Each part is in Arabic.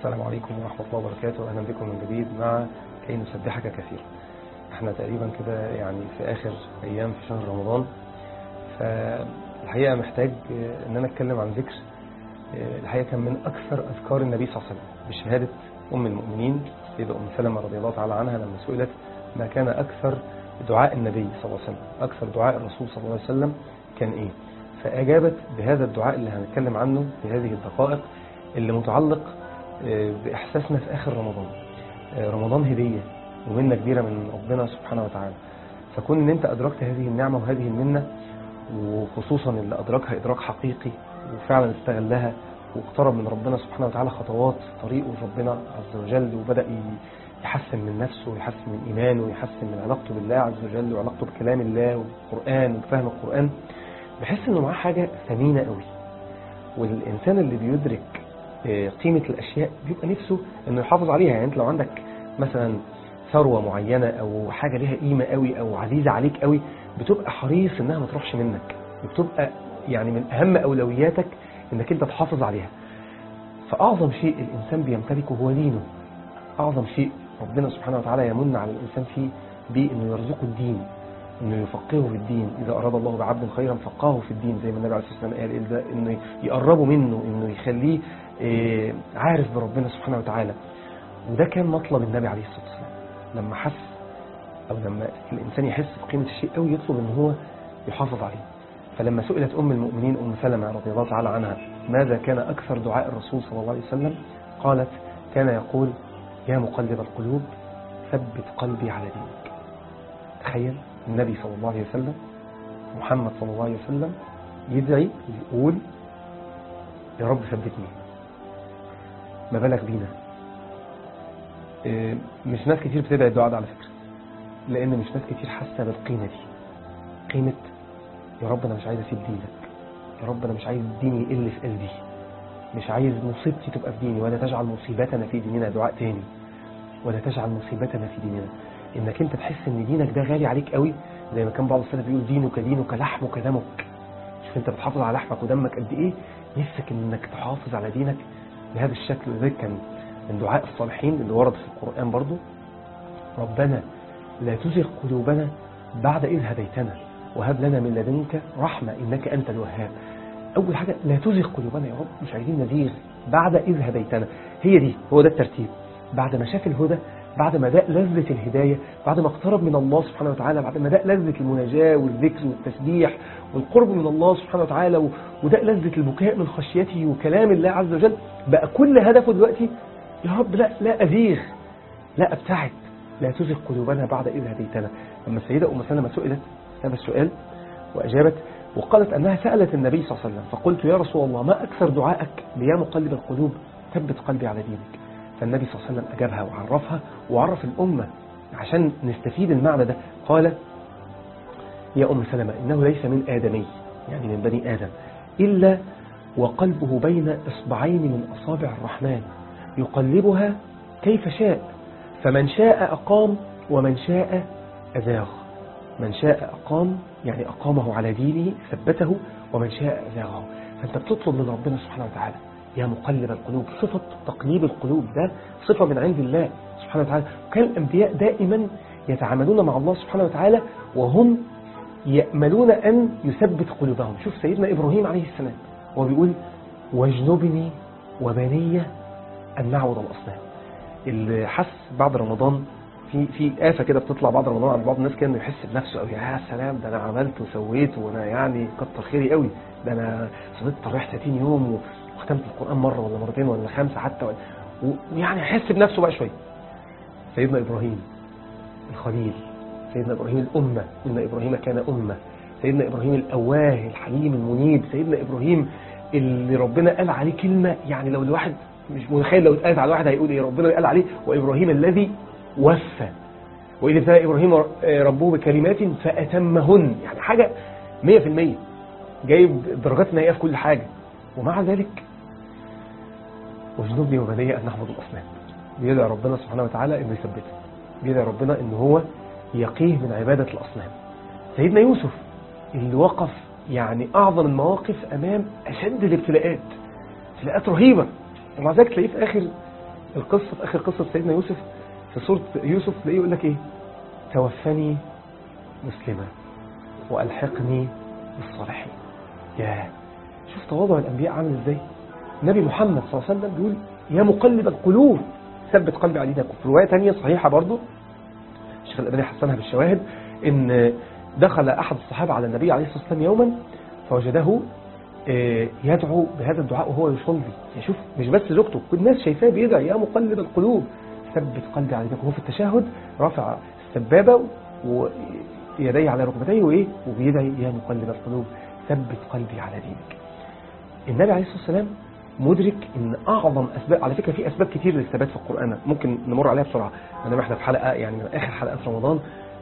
السلام عليكم ورحمة الله وبركاته. أهلا بكم من جديد مع كي نسبحك كثيرا. احنا تقريبا كده يعني في آخر أيام في شهر رمضان، فالحقيقة محتاج أن أنا أتكلم عن ذكر الحقيقة كان من أكثر أذكار النبي صلى الله عليه وسلم بشهادة أم المؤمنين سيدة أم سلمة رضي الله تعالى عنها لما سئلت ما كان أكثر دعاء النبي صلى الله عليه وسلم، أكثر دعاء الرسول صلى الله عليه وسلم كان إيه؟ فأجابت بهذا الدعاء اللي هنتكلم عنه في هذه الدقائق اللي متعلق بإحساسنا في آخر رمضان. رمضان هدية ومنة كبيرة من ربنا سبحانه وتعالى، فكون ان انت أدركت هذه النعمة وهذه المنة، وخصوصا اللي أدركها إدراك حقيقي وفعلا استغلها واقترب من ربنا سبحانه وتعالى خطوات في طريقه ربنا عز وجل، وبدأ يحسن من نفسه ويحسن من إيمانه ويحسن من علاقته بالله عز وجل وعلاقته بكلام الله والقرآن وفهم القرآن، بحس انه معاه حاجة ثمينة قوي. والإنسان اللي بيدرك قيمة الأشياء بيبقى نفسه انه يحافظ عليها. يعني انت لو عندك مثلا ثروة معينة او حاجة لها قيمة قوي او عزيزة عليك قوي، بتبقى حريص انها ما تروحش منك، بتبقى يعني من اهم اولوياتك انك انت تحافظ عليها. فاعظم شيء الانسان بيمتلكه هو دينه. اعظم شيء ربنا سبحانه وتعالى يمن على الانسان فيه بانه يرزقه الدين، انه يفقهه في الدين. اذا اراد الله بعبد خيرا فقهه في الدين، زي ما النبي عليه الصلاه والسلام قال، انه يقربه منه، انه يخليه عارف بربنا سبحانه وتعالى. وده كان مطلب النبي عليه الصلاه والسلام لما حس او لما الانسان يحس بقيمه الشيء قوي يطلب ان هو يحافظ عليه. فلما سئلت ام المؤمنين ام سلمة رضي الله تعالى عنها ماذا كان اكثر دعاء الرسول صلى الله عليه وسلم، قالت كان يقول يا مقلب القلوب ثبت قلبي على دينك. تخيل النبي صلى الله عليه وسلم محمد صلى الله عليه وسلم يدعي ويقول يا رب ثبتني. ما بالك بينا؟ مش ناس كتير بتدعي الدعاء ده على فكرة، لأن مش ناس كتير حاسة بالقيمة دي، قيمة يا رب أنا مش عايز أسيب دينك، يا رب أنا مش عايز ديني يقل في قلبي، مش عايز مصيبتي تبقى في ديني، ولا تجعل مصيبتنا في ديننا. دعاء تاني، ولا تجعل مصيبتنا في ديننا. إنك أنت تحس إن دينك ده غالي عليك قوي، زي ما كان بعض السلف بيقول دينك لحمك دمك. شوف أنت بتحافظ على لحمك ودمك قد إيه، نفسك إنك تحافظ على دينك بهذا الشكل. وذلك كان من دعاء الصالحين اللي ورد في القرآن برضو، ربنا لا تزغ قلوبنا بعد إذ هديتنا وهب لنا من لدنك رحمة إنك أنت الوهاب. أول حاجة لا تزغ قلوبنا، يا رب مش عايزين نزيغ بعد إذ هديتنا. هو ده الترتيب. بعد ما شاف الهدى، بعد ما داق لذة الهداية، بعد ما اقترب من الله سبحانه وتعالى، بعد ما داق لذة المناجاة والذكر والتسبيح والقرب من الله سبحانه وتعالى، وداق لذة البكاء من خشيته وكلام الله عز وجل، بقى كل هدفه دلوقتي يا رب لا أزيغ، لا أبتعد، لا تزغ قلوبنا بعد إذ هديتنا. لما السيدة أم سلمة سئلت هذا السؤال وأجابت وقالت أنها سألت النبي صلى الله عليه وسلم فقلت يا رسول الله ما أكثر دعائك بيا مقلب القلوب ثبت قلبي على دينك. فالنبي صلى الله عليه وسلم أجابها وعرفها وعرف الأمة عشان نستفيد المعنى ده. قال يا أم سلمة إنه ليس من آدمي، يعني من بني آدم، إلا وقلبه بين إصبعين من أصابع الرحمن يقلبها كيف شاء، فمن شاء أقام ومن شاء أزاغ. من شاء أقام يعني أقامه على دينه ثبته، ومن شاء أزاغه. فأنت بتطلب من ربنا سبحانه وتعالى يا مقلب القلوب. صفة تقليب القلوب ده صفة من عند الله سبحانه وتعالى. وكان الأنبياء دائما يتعاملون مع الله سبحانه وتعالى وهم يأملون أن يثبت قلوبهم. شوف سيدنا إبراهيم عليه السلام وهو بيقول واجنبني وبني أن نعبد الأصنام. اللي حس بعد رمضان في آفة كده بتطلع بعد رمضان عند بعض الناس، كان يحس بنفسه قوي، يا سلام ده أنا عملت وسويت وأنا يعني كتر خيري قوي، ده أنا صليت تراويح 30 يوم وختمت القرآن مرة ولا مرتين ولا 5 حتى، ويعني يحس بنفسه بقى شوية. سيدنا إبراهيم الخليل، سيدنا إبراهيم الأمة، إن إبراهيم كان أمة، سيدنا إبراهيم الأواه الحليم المنيب، سيدنا إبراهيم اللي ربنا قال عليه كلمة يعني لو الواحد مش متخيل لو اتقالت على الواحد هيقول ايه. ربنا قال عليه وإبراهيم الذي وفى وإذا ابتلى إبراهيم ربه بكلمات فأتمهن، يعني حاجة 100% جايب درجات النهائية في كل حاجة. ومع ذلك واجنبني وبني أن نعبد الأصنام. بيدعي ربنا سبحانه وتعالى إنه يثبته، بيدعي ربنا إنه هو يقيه من عبادة الأصنام. سيدنا يوسف اللي وقف يعني أعظم المواقف أمام أشد الابتلاءات، ابتلاءات رهيبة، ومع ذلك تلاقيه في آخر القصة في آخر قصة سيدنا يوسف في سورة يوسف تلاقيه يقول لك إيه؟ توفني مسلما وألحقني بالصالحين. يا شوف تواضع الأنبياء عامل إزاي. النبي محمد صلى الله عليه وسلم بيقول يا مقلب القلوب ثبت قلبي على دينك. وفي رواية تانية صحيحة برضو الشيخ الألباني حسنها بالشواهد إن دخل أحد الصحابة على النبي عليه الصلاة والسلام يوما فوجده يدعو بهذا الدعاء وهو يصلي. يشوف مش بس زوجته، كل الناس شايفاه بيدعي يا مقلب القلوب ثبت قلبي على دينك، وهو في التشهد رافع السبابة ويديه على ركبتيه وإيه وبيدعي يا مقلب القلوب ثبت قلبي على دينك. النبي عليه الصلاة والسلام مدرك ان اعظم اسباب، على فكرة في اسباب كتير للثبات في القرآن ممكن نمر عليها بسرعة، انما احنا في حلقة يعني من اخر حلقات رمضان،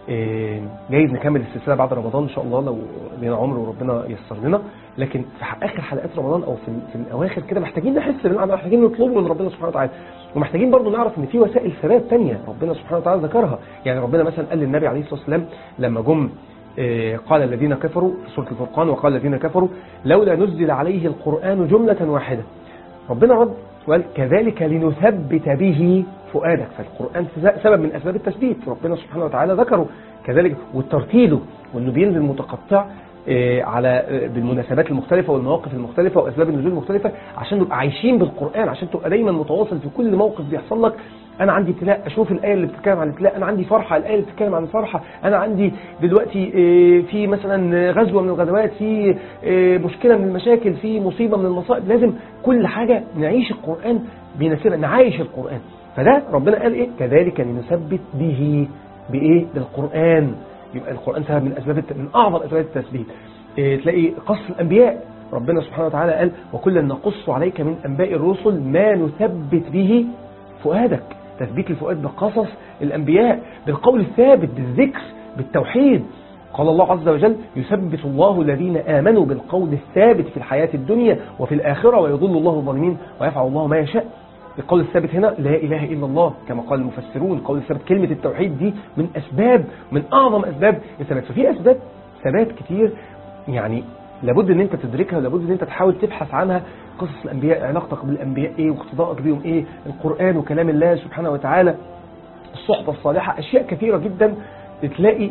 جايز نكمل السلسلة بعد رمضان ان شاء الله لو لنا عمر وربنا ييسر لنا. لكن في اخر حلقات رمضان او في الاواخر كده محتاجين نحس بالمعنى، محتاجين نطلب من ربنا سبحانه وتعالى، ومحتاجين برضو نعرف ان في وسائل ثبات تانية ربنا سبحانه وتعالى ذكرها. يعني ربنا مثلا قال للنبي عليه الصلاة والسلام لما جم قال الذين كفروا في سورة الفرقان وقال الذين كفروا لولا نزل عليه القرآن جملة واحدة، ربنا رد وقال كذلك لنثبت به فؤادك. فالقرآن سبب من أسباب التثبيت ربنا سبحانه وتعالى ذكره كذلك، والترتيله وأنه بينزل متقطع على بالمناسبات المختلفة والمواقف المختلفة وأسباب النزول المختلفة عشان نبقى عايشين بالقرآن، عشان تبقى دايما متواصل في كل موقف بيحصل لك. أنا عندي ابتلاء أشوف الآية اللي بتتكلم عن الابتلاء، أنا عندي فرحة الآية اللي بتتكلم عن الفرحة، أنا عندي دلوقتي في مثلا غزوة من الغزوات، في مشكلة من المشاكل، في مصيبة من المصائب، لازم كل حاجة نعيش القرآن بنسيبها، نعايش القرآن. فده ربنا قال إيه كذلك لنثبت به بإيه بالقرآن. يبقى القرآن سبب من أسباب من أعظم أسباب التثبيت. تلاقي قصص الأنبياء ربنا سبحانه وتعالى قال وكلا نقص عليك من أنباء الرسل ما نثبت به فؤادك. تثبيت الفؤاد بقصص الأنبياء، بالقول الثابت، بالذكر، بالتوحيد. قال الله عز وجل يثبت الله الذين آمنوا بالقول الثابت في الحياة الدنيا وفي الآخرة ويضل الله الظالمين ويفعل الله ما يشاء. القول الثابت هنا لا إله إلا الله كما قال المفسرون. القول الثابت كلمة التوحيد دي من أسباب، من أعظم أسباب الثبات. ففي أسباب ثبات كتير يعني لابد ان انت تدركها، ولابد ان انت تحاول تبحث عنها. قصص الانبياء، علاقتك بالانبياء ايه واقتضاءك بيهم ايه، القرآن وكلام الله سبحانه وتعالى، الصحبة الصالحة، اشياء كثيرة جدا بتلاقي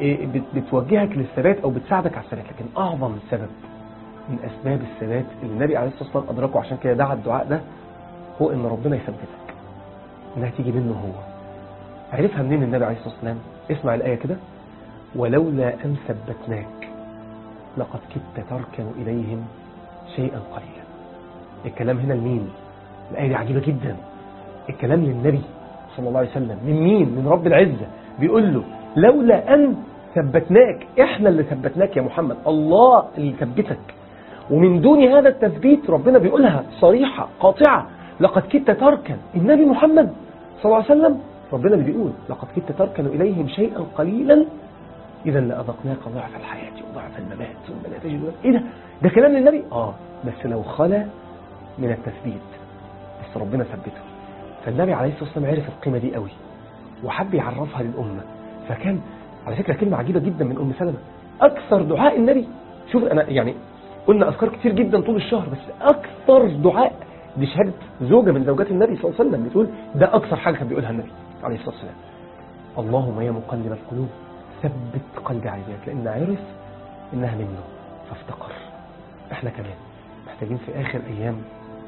بتوجهك للثبات او بتساعدك على الثبات. لكن اعظم سبب من اسباب الثبات اللي النبي عليه الصلاة والسلام ادركه عشان كده دعا الدعاء ده هو ان ربنا يثبتك، انها تيجي منه هو. عرفها منين النبي عليه الصلاة والسلام؟ اسمع الآية كده ولولا ان ثبتناك لقد كدت تركن إليهم شيئا قليلا. الكلام هنا لمين؟ الآية دي عجيبة جدا. الكلام للنبي صلى الله عليه وسلم. من مين؟ من رب العزة. بيقول له لولا أن ثبتناك، إحنا اللي ثبتناك يا محمد، الله اللي ثبتك. ومن دون هذا التثبيت ربنا بيقولها صريحة قاطعة لقد كدت تركن. النبي محمد صلى الله عليه وسلم ربنا اللي بيقول لقد كدت تركن إليهم شيئا قليلا إذا لأذقناك ضعف الحياة وضعف الممات ثم لا تجد. إيه ده كلام للنبي؟ بس لو خلا من التثبيت، بس ربنا ثبته. فالنبي عليه الصلاة والسلام عرف القيمة دي قوي وحب يعرفها للأمة. فكان على فكرة كلمة عجيبة جدا من أم سلمة، أكثر دعاء النبي. شوف أنا يعني قلنا أذكار كتير جدا طول الشهر، بس أكثر دعاء دي شهادة زوجة من زوجات النبي صلى الله عليه وسلم بتقول ده أكثر حاجة كان بيقولها النبي عليه الصلاة والسلام. اللهم يا مقلب القلوب ثبت قلبي على دينك، لأن عرف إنها منه فافتقر. إحنا كمان محتاجين في آخر أيام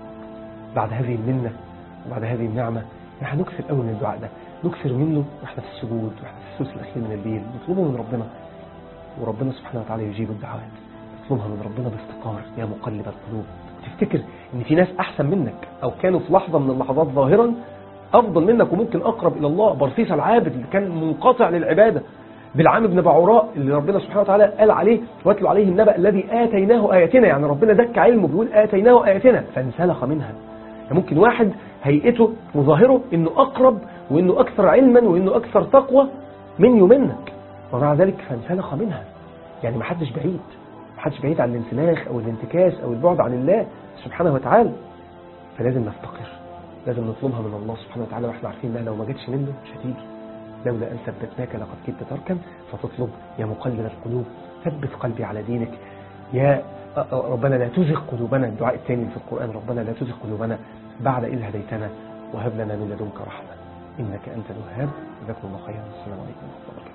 بعد هذه المنة وبعد هذه النعمة نحن نكثر قوي من الدعاء ده، نكثر منه وإحنا في السجود وإحنا في الثلث الأخير من الليل، نطلبه من ربنا وربنا سبحانه وتعالى يجيب الدعوات. نطلبها من ربنا بافتقار يا مقلب القلوب. تفتكر إن في ناس أحسن منك أو كانوا في لحظة من اللحظات ظاهرا أفضل منك وممكن أقرب إلى الله. برصيص العابد اللي كان منقطع للعبادة، بالعام بن بعوراء اللي ربنا سبحانه وتعالى قال عليه واتلو عليه النبأ الذي آتيناه آياتنا، يعني ربنا زكى علمه بيقول آتيناه آياتنا فانسلخ منها. يعني ممكن واحد هيئته وظاهره إنه أقرب وإنه أكثر علما وإنه أكثر تقوى مني ومنك، ومع ذلك فانسلخ منها. يعني ما حدش بعيد عن الانسلاخ أو الانتكاس أو البعد عن الله سبحانه وتعالى. فلازم نفتقر، لازم نطلبها من الله سبحانه وتعالى، واحنا عارفين انها لو ما جتش منه مش هتيجي. لولا أن ثبتناك لقد كدت تركن. فتطلب يا مقلب القلوب ثبت قلبي على دينك. يا ربنا لا تزغ قلوبنا. الدعاء الثاني في القرآن ربنا لا تزغ قلوبنا بعد إذ هديتنا وهب لنا من لدنك رحمة إنك أنت الوهاب. جزاكم الله خيرا. السلام عليكم ورحمة الله.